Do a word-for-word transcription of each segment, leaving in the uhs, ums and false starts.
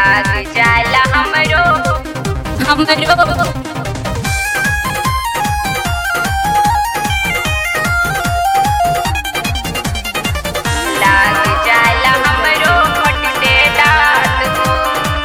लाग जाला हमरो हमरो लाग जाला हमरो फटते दांत हो।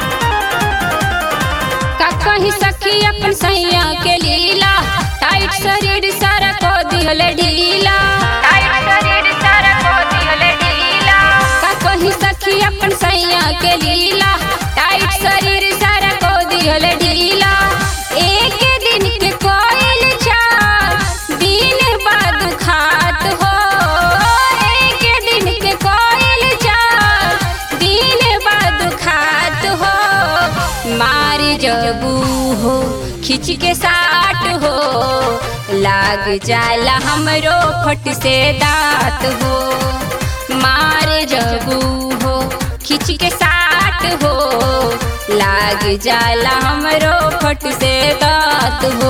का कहीं सखी अपन सैया के लीला, टाइट शरीर सारा को दिहल ढीला। टाइट शरीर सारा को दिहल ढीला। का कहीं सखी अपन सैया के लीला, टाइट शरीर सारा को दिहल ढीला। एक दिन के कोयल चार दिन बाद खात हो, एक दिन के कोयल चार दिन बाद खात हो। मारी जबू हो खिंच के साट हो, लाग जाला हमरो फट से दांत हो। मारे जबू हो खिंच के साट हो, लाग जाला हमरो फट से दांत हो।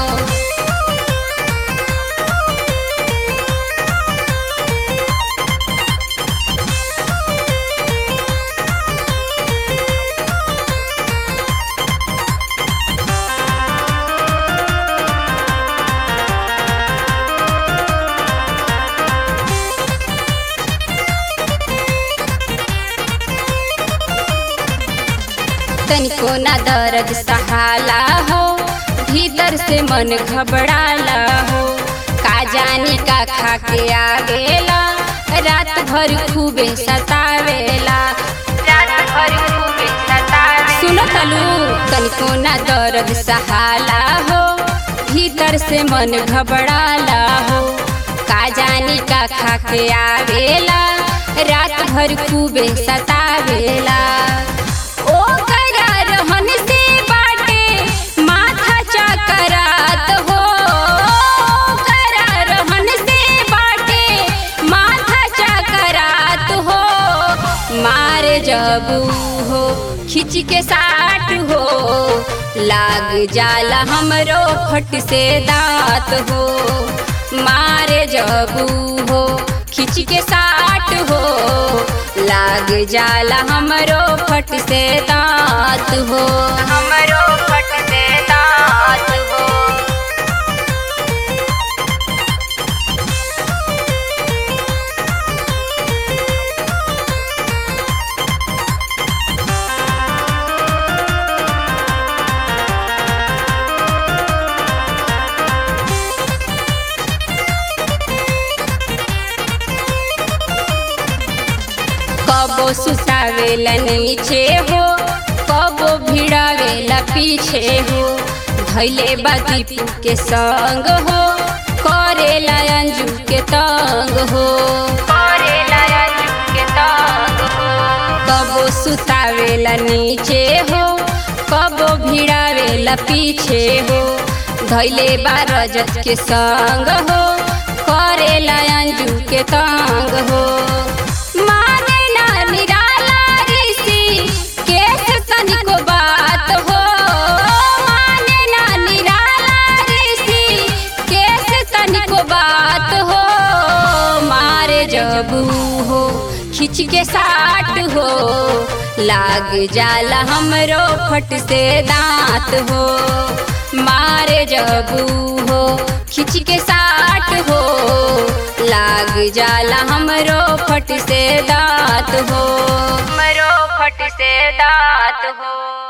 तनिको ना दर्द सहाला हो, भीतर से मन घबराला हो। का जानी का खा के आ गेला, रात भर खूबे सतावेला। रात भर खूबे सतावेला। सुनो तलू तनिको ना दर्द सहाला हो, भीतर से मन घबराला हो। का जानी का खा के आवेला, रात भर खूबे सतावेला। ओ करा रहन से बाटे माथा चकरात हो, ओ करा रहन से बाटे माथा चकरात हो। मारे जबू हो खिंच के साट हो, लाग जाला हमरो फट से दांत हो। मारे जबू हो खिंच के साट हो, लाग जाला हमरो फट से दांत हो। हमरो फटते दांत हो। कबो सुतावेला नीचे हो, कबो भिड़ावेला पीछे हो। धैले बा दीपू के संग हो, करेला अंजू के तंग हो। करेला अंजू के तंग हो। कबो सुतावेला नीचे हो, कबो भिड़ावेला पीछे हो। धैले बा रजत के संग हो, करेला अंजू के तंग हो। माने ना निराला ऋषि केस तनिको बात हो, माने ना निराला ऋषि केस तनिको बात हो। मारे जबू हो खिंच के साट हो, लाग जाला हमरो फट से दांत हो। मारे जबू हो खिंच के साट हो, लाग जाला हमरो फट से दांत हो। हमरो फट से दांत हो।